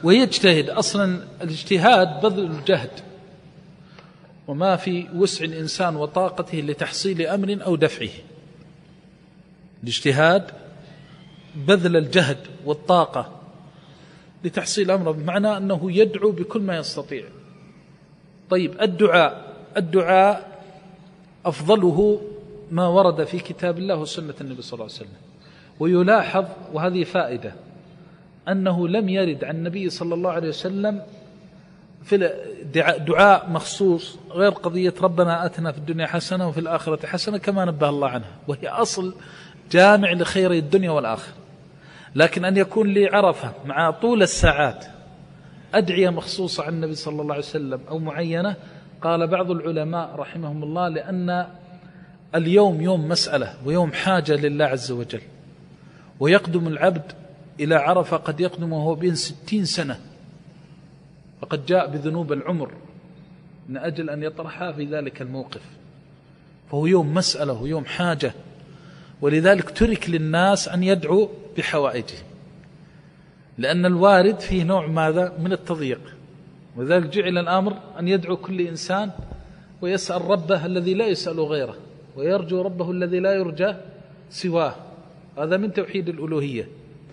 ويجتهد. أصلا الاجتهاد بذل الجهد، وما في وسع الإنسان وطاقته لتحصيل أمر أو دفعه. الاجتهاد بذل الجهد والطاقة لتحصيل أمر، بمعنى أنه يدعو بكل ما يستطيع. طيب الدعاء أفضله ما ورد في كتاب الله وسنة النبي صلى الله عليه وسلم. ويلاحظ، وهذه فائدة، أنه لم يرد عن النبي صلى الله عليه وسلم في دعاء مخصوص غير قضية ربنا آتنا في الدنيا حسنة وفي الآخرة حسنة كما نبه الله عنها، وهي أصل جامع لخير الدنيا والآخرة. لكن أن يكون لي عرفة مع طول الساعات أدعية مخصوصة عن النبي صلى الله عليه وسلم أو معينة، قال بعض العلماء رحمهم الله لأن اليوم يوم مسألة ويوم حاجة لله عز وجل، ويقدم العبد إلى عرفة قد يقدم وهو بين 60 سنة، فقد جاء بذنوب العمر من أجل أن يطرحها في ذلك الموقف، فهو يوم مسألة ويوم حاجة. ولذلك ترك للناس أن يدعوا بحوائجه، لأن الوارد فيه نوع ماذا من التضييق. وذلك جعل الأمر أن يدعو كل إنسان ويسأل ربه الذي لا يسأل غيره، ويرجو ربه الذي لا يرجى سواه. هذا من توحيد الألوهية.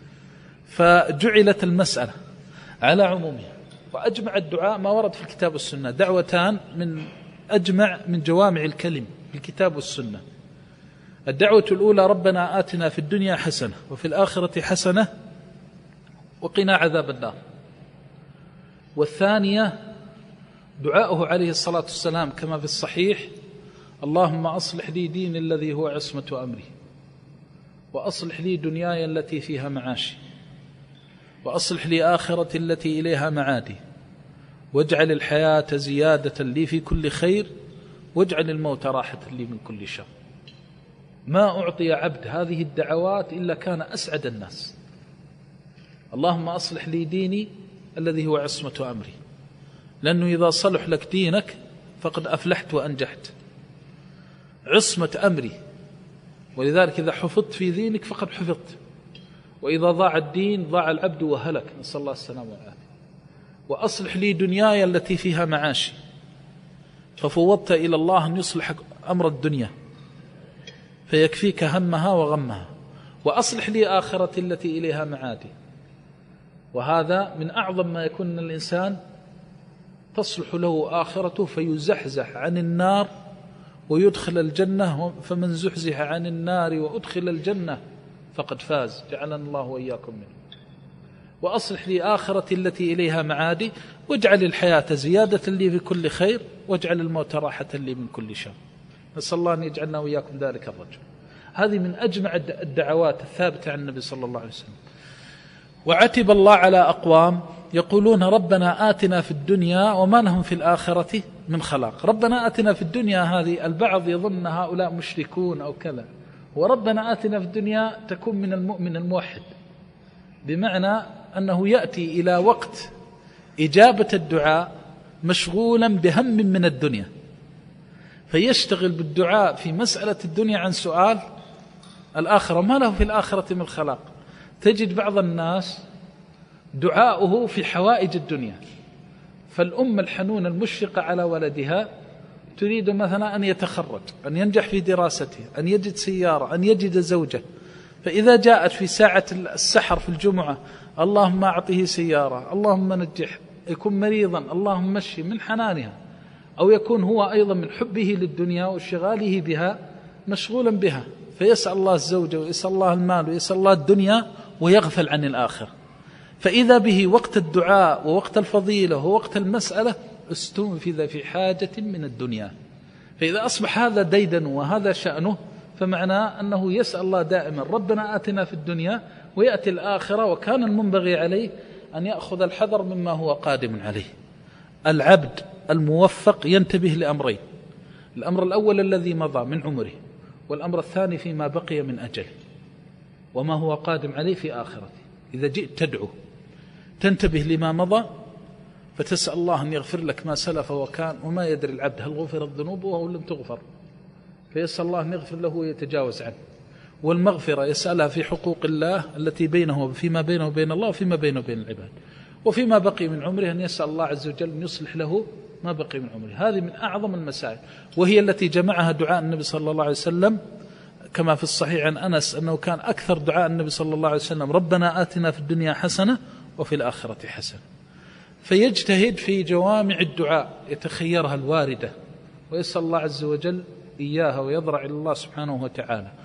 فجعلت المسألة على عمومها. وأجمع الدعاء ما ورد في الكتاب والسنة، دعوتان من أجمع من جوامع الكلم في الكتاب والسنة. الدعوة الأولى ربنا آتنا في الدنيا حسنة وفي الآخرة حسنة وقنا عذاب النار. والثانية دعاؤه عليه الصلاة والسلام كما في الصحيح: اللهم أصلح لي ديني الذي هو عصمة أمري، وأصلح لي دنياي التي فيها معاشي، وأصلح لي آخرتي التي إليها معادي، واجعل الحياة زيادة لي في كل خير، واجعل الموت راحة لي من كل شر. ما أعطي عبد هذه الدعوات إلا كان أسعد الناس. اللهم أصلح لي ديني الذي هو عصمة أمري، لأنه إذا صلح لك دينك فقد أفلحت وأنجحت. عصمة أمري، ولذلك إذا حفظت في دينك فقد حفظت، وإذا ضاع الدين ضاع العبد وهلك، نسأل الله السلامة والعافية. وأصلح لي دنياي التي فيها معاشي، ففوضت إلى الله أن يصلح أمر الدنيا فيكفيك همها وغمها. وأصلح لي آخرتي التي إليها معادي. وهذا من أعظم ما يكون الإنسان تصلح له آخرته فيزحزح عن النار ويدخل الجنة، فمن زحزح عن النار وأدخل الجنة فقد فاز، جعلنا الله وإياكم منه. وأصلح لي آخرتي التي إليها معادي، واجعل الحياة زيادة لي في كل خير، واجعل الموت راحة لي من كل شر. نسأل الله أن يجعلنا وإياكم ذلك الرجل. هذه من أجمع الدعوات الثابتة عن النبي صلى الله عليه وسلم. وعتب الله على أقوام يقولون ربنا آتنا في الدنيا وما لهم في الآخرة من خلاق. ربنا آتنا في الدنيا هذه البعض يظن هؤلاء مشركون أو كذا، وربنا آتنا في الدنيا تكون من المؤمن الموحد، بمعنى أنه يأتي إلى وقت إجابة الدعاء مشغولا بهم من الدنيا، فيشتغل بالدعاء في مسألة الدنيا عن سؤال الآخرة، ما له في الآخرة من خلاق. تجد بعض الناس دعاؤه في حوائج الدنيا، فالأم الحنون المشفقة على ولدها تريد مثلا أن يتخرج، أن ينجح في دراسته، أن يجد سيارة، أن يجد زوجة، فإذا جاءت في ساعة السحر في الجمعة اللهم أعطه سيارة، اللهم نجح، يكون مريضا اللهم مشي، من حنانها، أو يكون هو أيضا من حبه للدنيا واشتغاله بها مشغولا بها، فيسأل الله الزوجة ويسأل الله المال ويسأل الله الدنيا ويغفل عن الآخر. فإذا به وقت الدعاء ووقت الفضيلة ووقت المسألة استنفذ في حاجة من الدنيا. فإذا أصبح هذا ديدن وهذا شأنه، فمعناه أنه يسأل الله دائما ربنا آتنا في الدنيا، ويأتي الآخرة، وكان المنبغي عليه أن يأخذ الحذر مما هو قادم عليه. العبد الموفق ينتبه لأمرين: الأمر الأول الذي مضى من عمره، والأمر الثاني فيما بقي من أجله وما هو قادم عليه في آخرته. إذا جئت تدعو تنتبه لما مضى، فتسأل الله أن يغفر لك ما سلف وكان، وما يدري العبد هل غفر الذنوب أو لم تغفر، فيسأل الله أن يغفر له ويتجاوز عنه. والمغفرة يسألها في حقوق الله التي بينه، فيما بينه وبين الله وفيما بينه وبين العباد. وفيما بقي من عمره أن يسأل الله عز وجل أن يصلح له ما بقي من عمره. هذه من أعظم المسائل، وهي التي جمعها دعاء النبي صلى الله عليه وسلم كما في الصحيح عن أنس أنه كان أكثر دعاء النبي صلى الله عليه وسلم ربنا آتنا في الدنيا حسنة وفي الآخرة حسنة. فيجتهد في جوامع الدعاء يتخيرها الواردة ويسأل الله عز وجل إياها ويضرع إلى الله سبحانه وتعالى.